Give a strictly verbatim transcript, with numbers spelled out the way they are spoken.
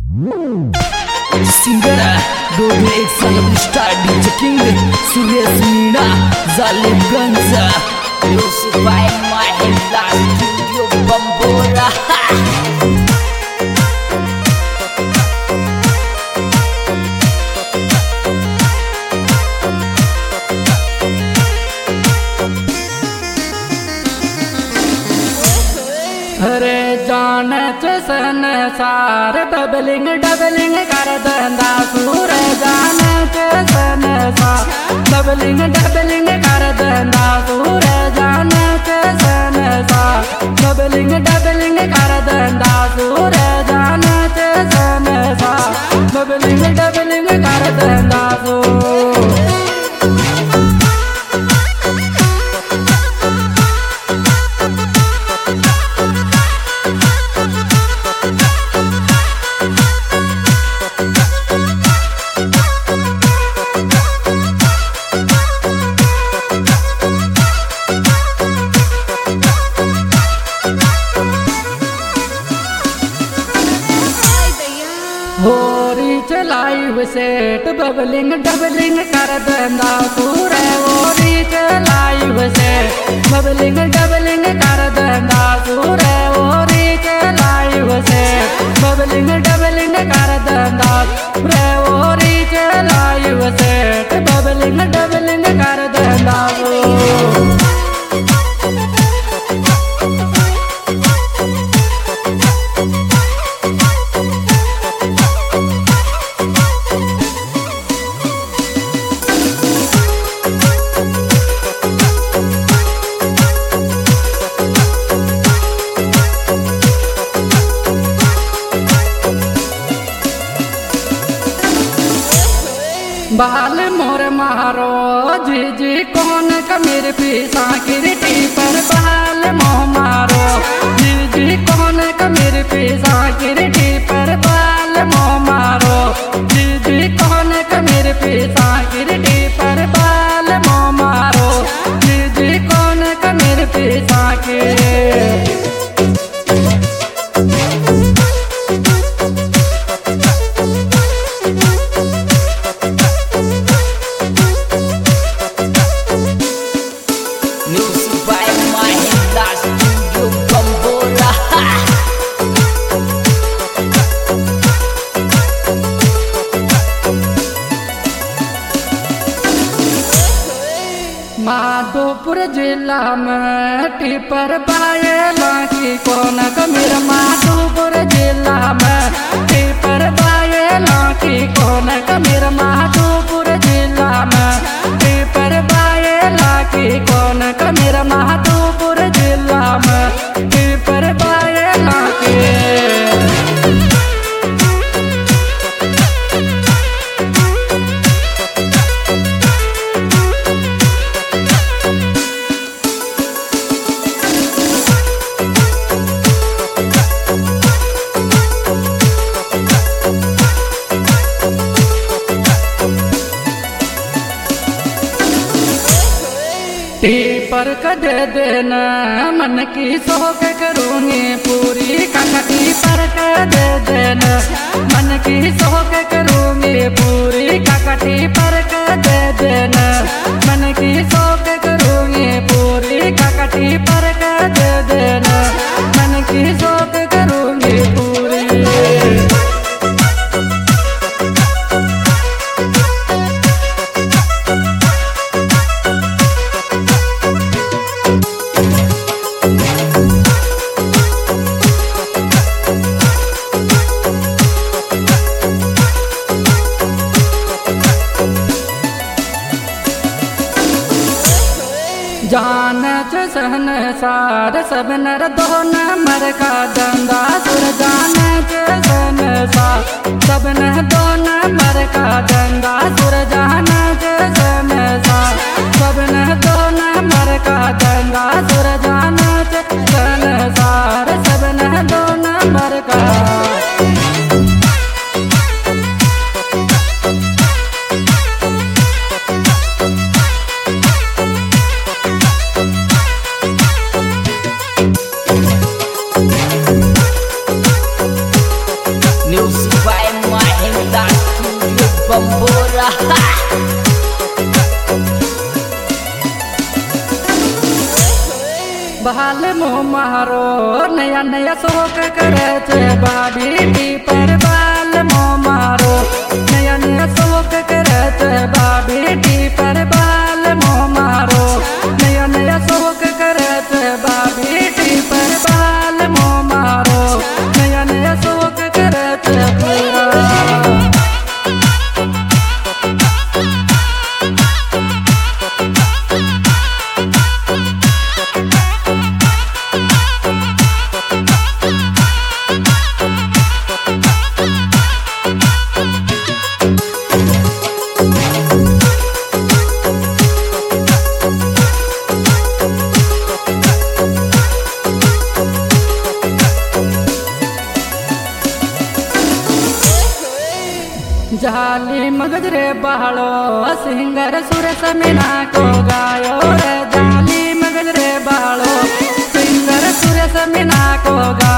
Singer दोघे एक संग star DJ king Suresh Meena Jalimganj music by महिला स्टूडियो बंबोरा। अरे जान सन सार डबलिंग डबलिंग कर दंदा सूर जान सन सार डबलिंग डबलिंग कर दंदा सूर जान सन सार डबलिंग डबलिंग कर दंदा सूर जान सन सार डबलिंग डबलिंग कर दंदा सूर। होरी चलाइव सेट बबलिंग डबलिंग कर दंदा सूर होरी चलाइव सेट बबलिंग डबलिंग कर दंदा सूर होरी चलाइव सेट बबलिंग डबलिंग कर दंदा सूर होरी चलाइव सेट बबलिंग डबलिंग कर दंदा सूर। बाल मोर मारो जी जी कौन कमीर पीसा किरटी पर बाल मोह मारो जी जी कौन कमीर पीसा किरटी पर बाल मोह मारो जी जी कौन कमीर पीसा किरटी पर बाल मोह मारो जी जी कौन कमीर पीसा के। माधोपुर जिला में टिपर बायला की कौन कमीर माधोपुर जिला में टिपर बायला की कौन कमीर माधोपुर जिला में टिपर बायला की कौन कमीर माधोपुर जिला में टिपर बायला की। टिपर का दे देना मन की शौक करूँगी पूरी ककटी पर का दे देना मन की शौक करूँगी पूरी ककटी पर का दे देना मन की शौक करूँगी पूरी ककटी पर का दे देना मन की शौक करूँगी पूरी। जान सन सार सब नर दो नंबर का दंदा सुर जान सन सार सब नर दो नंबर का दंदा सुर जान सन सार सब नर दो नंबर का दंदा सुर जान सन सार सब नर दो नंबर का। by Mahindra Studio Bambora. बहाल मो मारो नया नया शौक करे छे बाबी पर बाल मो मारो नया नया शौक करे छे बाबी पर बाल मो मारो नया नया शौक करे छे बाबी पर बाल मो मारो नया नया शौक करे छे पूरा जाली मगज रे बहलो सिंगर सुरेश मीना को गायो रे जाली मगज रे बहलो सिंगर सुरेश मीना को गायो।